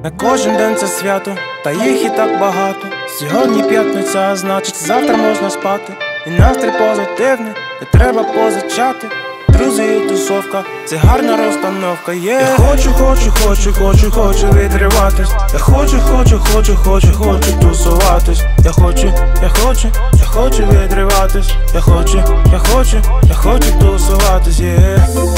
Не кожен день це свято, та їх і так багато. Сьогодні п'ятниця, а значить завтра можна спати. І настрій позитивний, не треба позичати. Друзі і тусовка, це гарна розстановка, є. Я хочу відриватись. Я хочу тусуватись. Я хочу відриватись. Я хочу тусуватись, є.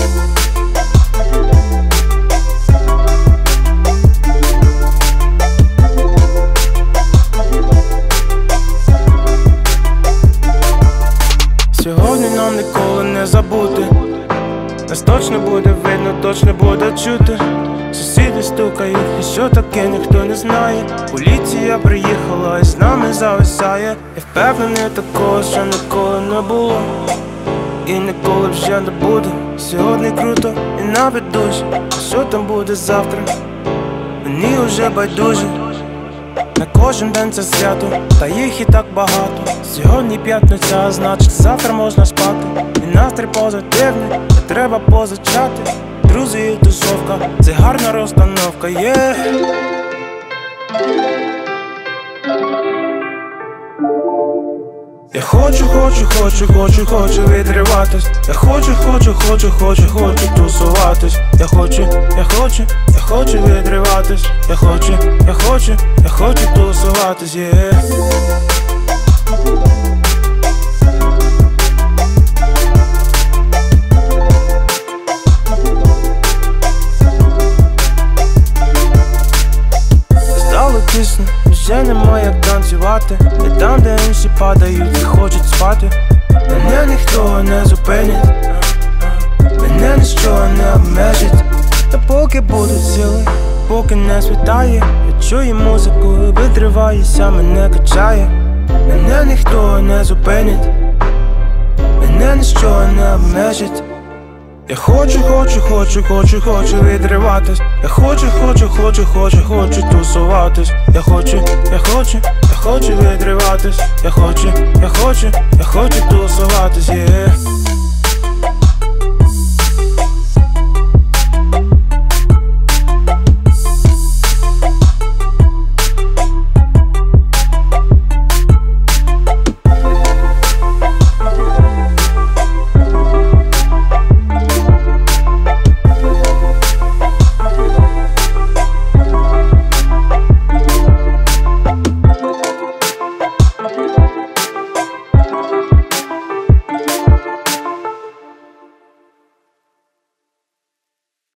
Сьогодні нам ніколи не забути. Нас точно буде видно, точно буде чути. Сусіди стукають, і що таке, ніхто не знає. Поліція приїхала і з нами зависає. Я впевнений такого, що ніколи не було і ніколи вже не буде. Сьогодні круто і навіть дуже. А що там буде завтра, мені вже байдуже. Не кожен день це свято, та їх і так багато. Сьогодні п'ятниця, а значить завтра можна спати. І настрій позитивний, не треба позичати. Друзі і тусовка, це гарна розстановка, є. Я хочу відриватись. Я хочу тусуватись. Я хочу відриватись. Я хочу тусуватись, є. Стало тісно, вже немає як танцювати. Не там, де інші падають і хочуть спати. Мене ніхто не зупинить, мене ніщо не обмежить. Та поки будуть сили, поки не світає, я чую музику, витриваюся, мене качає. Мене ніхто не зупинить, мене ніщо не обмежить. Я хочу відриватись. Я хочу тусуватись. Я хочу відриватись. Я хочу тусуватись, yeah.